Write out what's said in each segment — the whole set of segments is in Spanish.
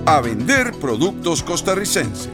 a vender productos costarricenses.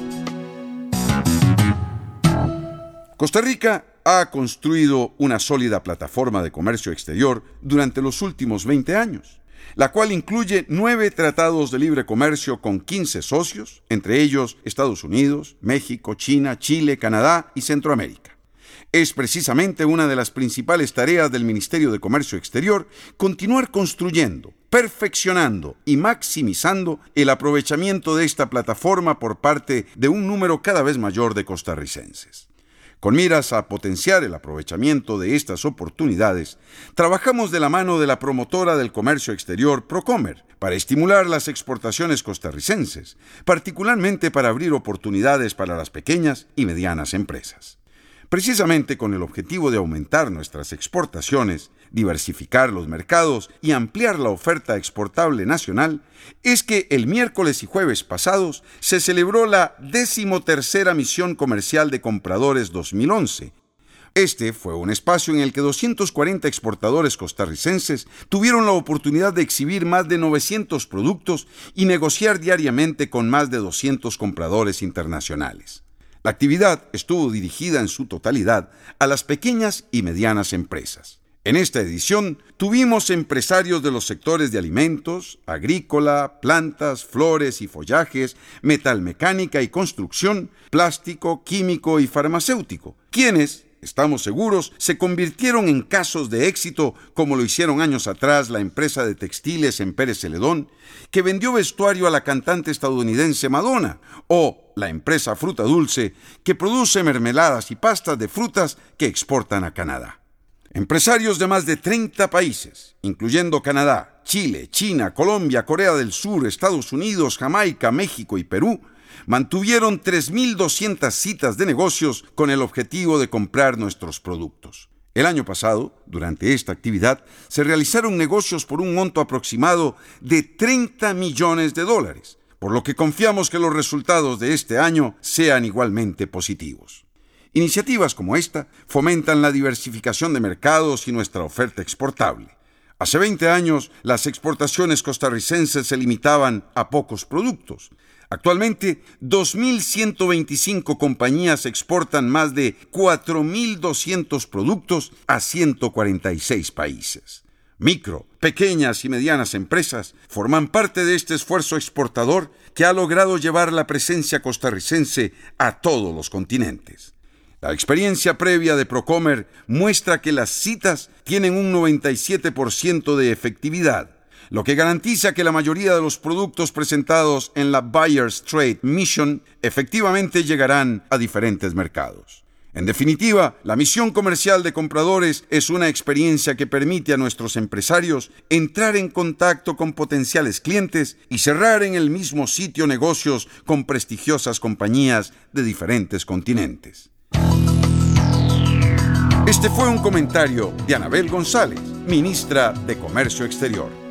Costa Rica ha construido una sólida plataforma de comercio exterior durante los últimos 20 años, la cual incluye 9 tratados de libre comercio con 15 socios, entre ellos Estados Unidos, México, China, Chile, Canadá y Centroamérica. Es precisamente una de las principales tareas del Ministerio de Comercio Exterior continuar construyendo, perfeccionando y maximizando el aprovechamiento de esta plataforma por parte de un número cada vez mayor de costarricenses. Con miras a potenciar el aprovechamiento de estas oportunidades, trabajamos de la mano de la promotora del comercio exterior Procomer para estimular las exportaciones costarricenses, particularmente para abrir oportunidades para las pequeñas y medianas empresas. Precisamente con el objetivo de aumentar nuestras exportaciones, diversificar los mercados y ampliar la oferta exportable nacional, es que el miércoles y jueves pasados se celebró la 13ª Misión Comercial de Compradores 2011. Este fue un espacio en el que 240 exportadores costarricenses tuvieron la oportunidad de exhibir más de 900 productos y negociar diariamente con más de 200 compradores internacionales. La actividad estuvo dirigida en su totalidad a las pequeñas y medianas empresas. En esta edición tuvimos empresarios de los sectores de alimentos, agrícola, plantas, flores y follajes, metalmecánica y construcción, plástico, químico y farmacéutico, quienes, estamos seguros, se convirtieron en casos de éxito como lo hicieron años atrás la empresa de textiles en Pérez Celedón, que vendió vestuario a la cantante estadounidense Madonna, o la empresa Fruta Dulce, que produce mermeladas y pastas de frutas que exportan a Canadá. Empresarios de más de 30 países, incluyendo Canadá, Chile, China, Colombia, Corea del Sur, Estados Unidos, Jamaica, México y Perú, mantuvieron 3.200 citas de negocios con el objetivo de comprar nuestros productos. El año pasado, durante esta actividad, se realizaron negocios por un monto aproximado de $30 millones, por lo que confiamos que los resultados de este año sean igualmente positivos. Iniciativas como esta fomentan la diversificación de mercados y nuestra oferta exportable. Hace 20 años, las exportaciones costarricenses se limitaban a pocos productos. Actualmente, 2.125 compañías exportan más de 4.200 productos a 146 países. Micro, pequeñas y medianas empresas forman parte de este esfuerzo exportador que ha logrado llevar la presencia costarricense a todos los continentes. La experiencia previa de Procomer muestra que las citas tienen un 97% de efectividad, lo que garantiza que la mayoría de los productos presentados en la Buyers Trade Mission efectivamente llegarán a diferentes mercados. En definitiva, la misión comercial de compradores es una experiencia que permite a nuestros empresarios entrar en contacto con potenciales clientes y cerrar en el mismo sitio negocios con prestigiosas compañías de diferentes continentes. Este fue un comentario de Anabel González, ministra de Comercio Exterior.